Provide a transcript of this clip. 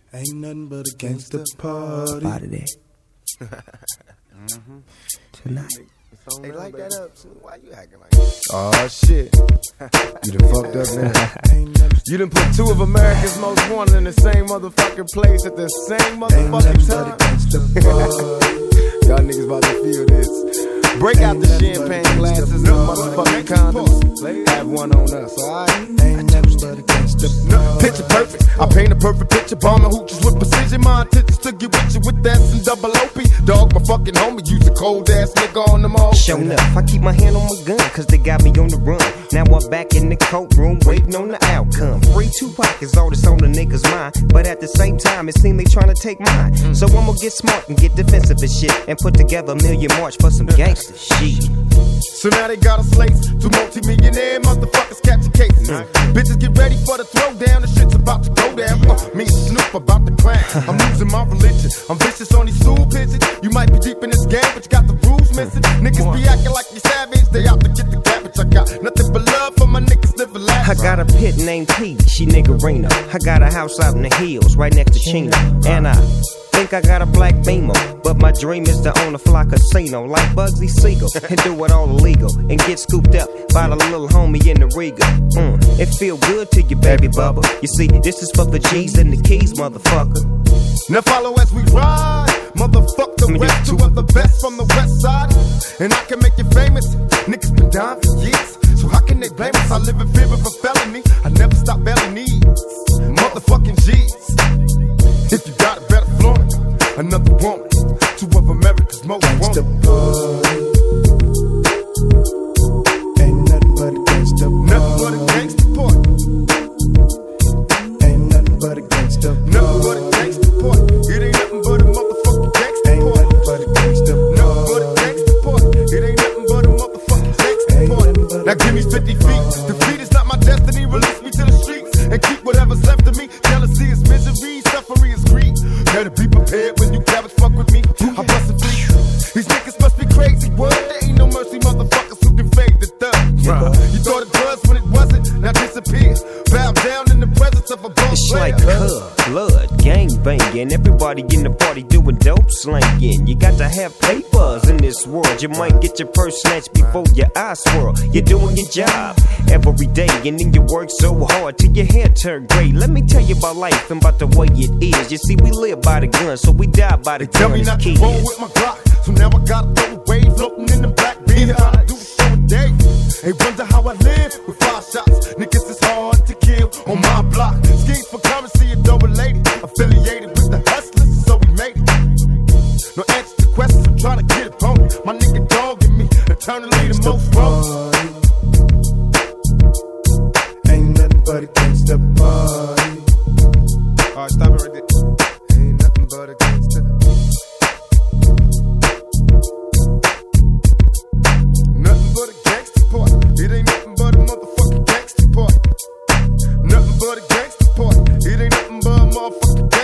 Ain't nothing but a gangsta party. Out of there. Tonight. They like that up too. Why you acting like that? Oh shit. You done fucked up now. You done put two of America's most wanted in the same motherfucking place at the same motherfucking time. Y'all niggas about to feel this. Break out the champagne glasses and motherfucking condoms. Have one on us, alright? Picture perfect. I paint a perfect picture. Bombing hooches with precision. My intentions to get with you with that and double OP. Dog, my fucking homie. Use a cold ass nigga on them all. Show enough. I keep my hand on my gun, cause they got me on the run. Now I'm back in the courtroom, waiting on the outcome. Free Tupac is all that's on the niggas' mind. But at the same time, it seems they trying to take mine. So I'm gonna get smart and get defensive and shit. And put together a million march for some gangster shit. So now they got us laced. Two multi-millionaire motherfuckers catching cases. Bitches get ready for the throwdown. The shit's about to go down. Me and Snoop about to crack. I'm losing my religion. I'm vicious on these stool pigeons. You might be deep in this game, but you got the rules missing. Niggas be acting like you savage. They out to get the cabbage. I got nothing but love for my niggas living lavish. I got a pit named P, she niggerina. I got a house out in the hills, right next to Chino. And I think I got a black Beamer, but my dream is to own a fly casino like Bugsy Siegel and do it all illegal and get scooped up by the little homie in the Riga. It feel good to you, baby bubba. You see, this is for the G's and the keys, motherfucker. Now follow as we ride, motherfuck the rest. Two of the best from the west side, and I can make you famous. Niggas been dying for years, so how can they blame us? I live in fear of a felony. I never stop belly needs, motherfucking G's. If you got it, better flaunt it. Another woman, two of America's most wanted. Ain't nothing but a gangsta party. Nothing but a gangsta party. Ain't nothing but a gangsta party. Nothing but a gangsta party. It ain't nothing but a motherfucking gangsta Ain't party. nothing but a gangsta party. Nothing but a gangsta party. It ain't nothing but a motherfucking gangsta party. Now give me 50 feet. Defeat is not my destiny. Release me to the streets and keep whatever's left of me. Jealousy is misery. Suffering is greed. Better be prepared when you cabbage fuck with me. I bust a beat. These niggas must be crazy. What? There ain't no mercy, motherfuckers who can fade the thug. You thought it was when it wasn't. Now disappear. Bow down in the presence of a boss. It's like blood, gang banging. Everybody in the party doing dope slanging. You got to have papers in this world. You might get your purse snatched before your eyes swirl. You're doing your job every day, and then you work so hard till your hair turn gray. Let me tell you about life and about the way it is. You see, we live by the gun, so we die by the gun. Tell me not to roll with my Glock, so now I gotta throw away, floating in the black bean. How I do it so a day. They wonder how I live with 5 shots. Niggas is hard to kill on my block. Schemes for currency and double related, affiliated with the hustlers, so we made it. No answer to questions, I'm trying to get it on me. My nigga dogging me, eternally the most wrong. Ain't nothing but a gangsta party. Alright, stop it right there. Ain't nothing but a gangsta. Nothing but a gangsta party. It ain't nothing but a motherfucking gangsta party. Nothing but a gangsta party. It ain't nothing but a motherfucking